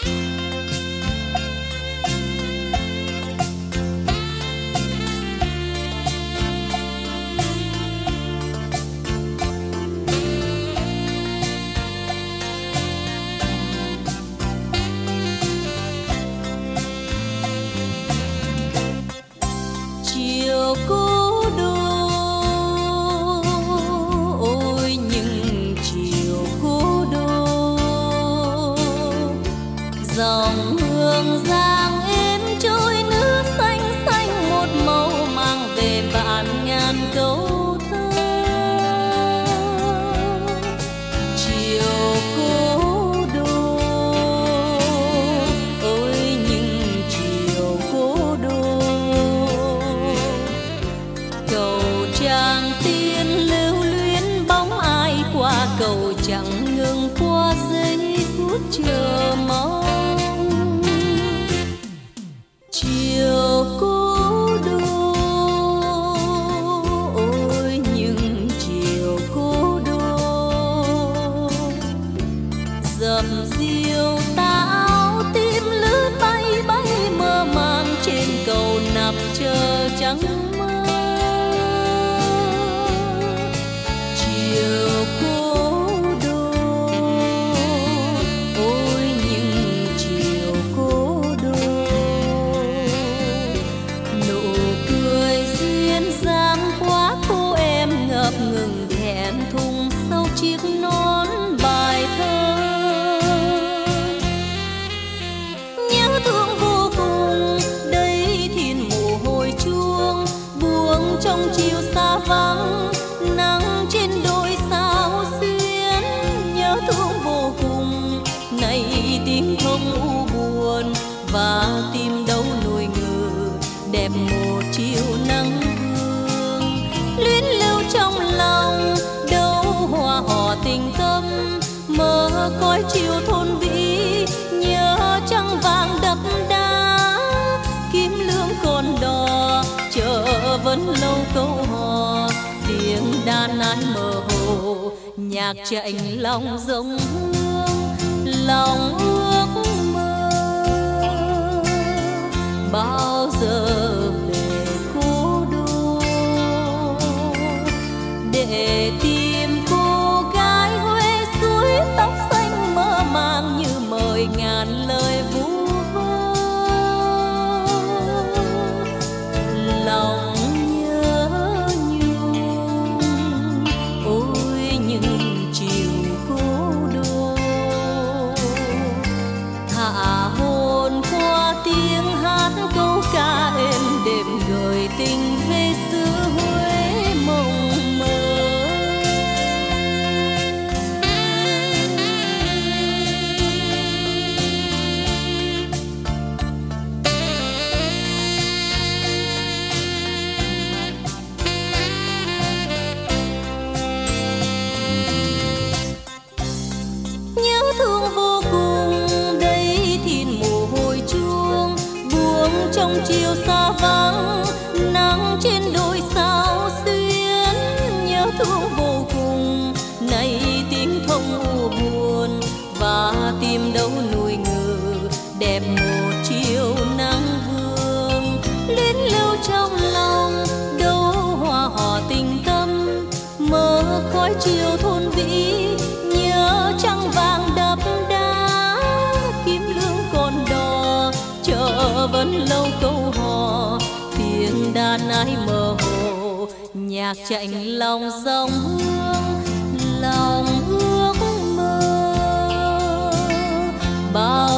chiều cố đô, ôi những chiều cố đô, dòng hương giang êm trôi nước xanh xanh một màu mang về vạn ngàn câu thơ. Chiều cố đô, ôi những chiều cố đô, cầu Tràng Tiền lưu luyến bóng ai qua cầu chẳng ngừng qua giây phút chờ mong. Chiều cố đô, ôi những chiều cố đô, dầm diều táo tim lướt bay bay mơ màng trên cầu nằm chờ trắng mơ. Chiều cố đô, ôi những chiều cố đô, nụ cười duyên dáng quá cô em ngập ngừng thẹn thùng sau chiếc nón bài thơ. Nhớ thương vô cùng đây thìn mù hồi chuông buông trong chiều xa vắng nắng trên đôi sao xuyến. Nhớ thương vô cùng này tiếng không u buồn và tim đâu nuôi ngừ đẹp một chiều nắng vương. Luyến lưu trong lòng đâu hoa hò tình tâm mơ khói chiều thôn vĩ. Nhớ trăng vàng đậm đá kiếm lương còn đò chờ vẫn lâu câu hò. Tiếng đàn ái mơ hồ nhạc chạy lòng rông hương lòng ước mơ bao giờ về cố đô để tìm cô gái Huế suối tóc xanh mơ màng như mời ngàn lời vu vơ. Lòng nhớ nhung ôi những chiều cố đô, thả hồn qua tiếng hát câu ca êm đềm gợi tình về xứ Huế mộng mơ. Nhớ thương vô cùng đây thìn mù hồi chuông buông trong chiều xa vắng nắng trên đôi sao xuyến. Nhớ thương vô cùng này tiếng thông u buồn và tim đâu nuôi ngừ đẹp một chiều nắng vương. Luyến lưu trong lòng đâu hoa hò tình tâm mơ khói chiều thôn vĩ. Nhớ trăng vàng đậm đá kiếm lương còn đò chờ vẫn lâu câu hò. Tiếng đàn ái mơ hồ nhạc chạnh lòng dòng hương lòng ước mơ bao